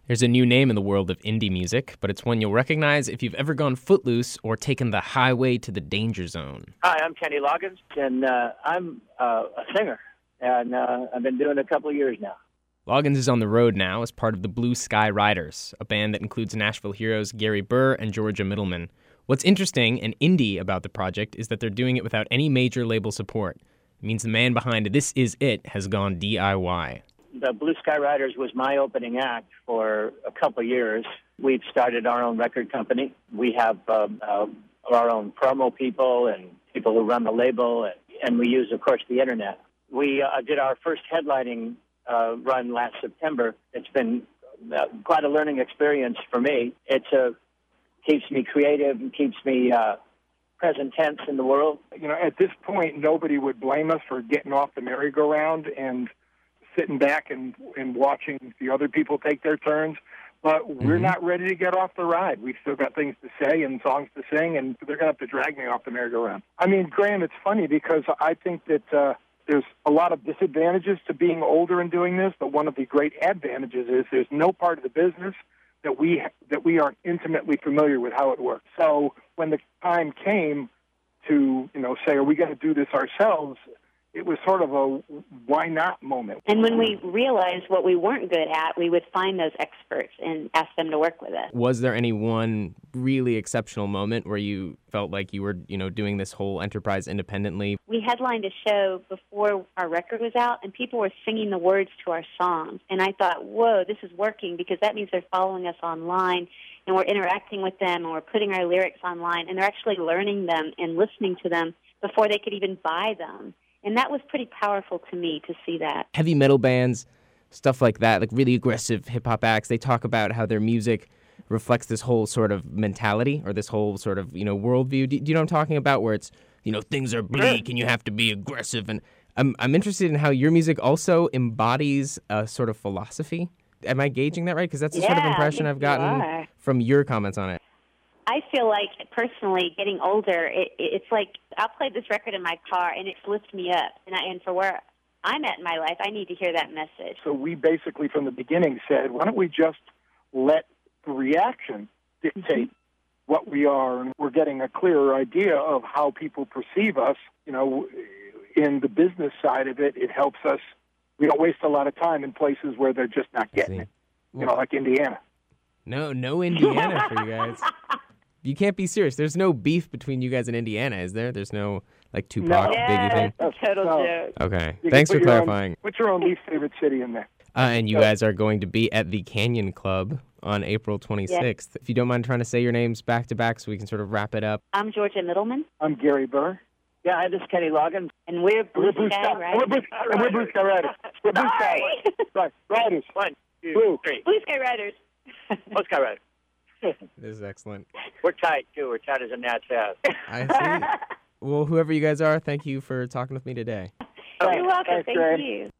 There's a new name in the world of indie music, but it's one you'll recognize if you've ever gone footloose or taken the highway to the danger zone. Hi, I'm Kenny Loggins, and I'm a singer, and I've been doing it a couple of years now. Loggins is on the road now as part of the Blue Sky Riders, a band that includes Nashville heroes Gary Burr and Georgia Middleman. What's interesting and indie about the project is that they're doing it without any major label support. It means the man behind This Is It has gone DIY. The Blue Sky Riders was my opening act for a couple of years. We've started our own record company. We have our own promo people and people who run the label, and we use, of course, the internet. We did our first headlining run last September. It's been quite a learning experience for me. It keeps me creative and keeps me present tense in the world. You know, at this point, nobody would blame us for getting off the merry-go-round and sitting back and watching the other people take their turns. But we're not ready to get off the ride. We've still got things to say and songs to sing, and they're going to have to drag me off the merry-go-round. I mean, Graham, it's funny because I think that there's a lot of disadvantages to being older and doing this, but one of the great advantages is there's no part of the business that we aren't intimately familiar with how it works. So when the time came to, say, are we going to do this ourselves, it was sort of a why not moment. And when we realized what we weren't good at, we would find those experts and ask them to work with us. Was there any one really exceptional moment where you felt like you were, doing this whole enterprise independently? We headlined a show before our record was out, and people were singing the words to our songs. And I thought, whoa, this is working, because that means they're following us online, and we're interacting with them, and we're putting our lyrics online, and they're actually learning them and listening to them before they could even buy them. And that was pretty powerful to me to see that. Heavy metal bands, stuff like that, like really aggressive hip-hop acts, they talk about how their music reflects this whole sort of mentality or this whole sort of, worldview. Do you know what I'm talking about? Where it's, things are bleak and you have to be aggressive. And I'm interested in how your music also embodies a sort of philosophy. Am I gauging that right? Because that's the sort of impression I've gotten from your comments on it. I feel like, personally, getting older, it's like I'll play this record in my car, and it's lifts me up. And for where I'm at in my life, I need to hear that message. So we basically, from the beginning, said, why don't we just let the reaction dictate what we are? And we're getting a clearer idea of how people perceive us. In the business side of it, it helps us. We don't waste a lot of time in places where they're just not getting it, like Indiana. No Indiana for you guys. You can't be serious. There's no beef between you guys and Indiana, is there? There's no, Tupac, Biggie thing? Total joke. Okay. Thanks for clarifying. What's your own least favorite city in there? And you guys are going to be at the Canyon Club on April 26th. Yes. If you don't mind trying to say your names back-to-back so we can sort of wrap it up. I'm Georgia Middleman. I'm Gary Burr. Yeah, hi, this is Kenny Loggins. And we're Blue Sky Riders. We're Blue Sky Riders. We're Blue Sky Riders. 1, 2, 3. Blue Sky Riders. Blue Sky Riders. This is excellent. We're tight, too. We're tight as a gnat's ass. I see. Well, whoever you guys are, thank you for talking with me today. You're welcome. Thank you.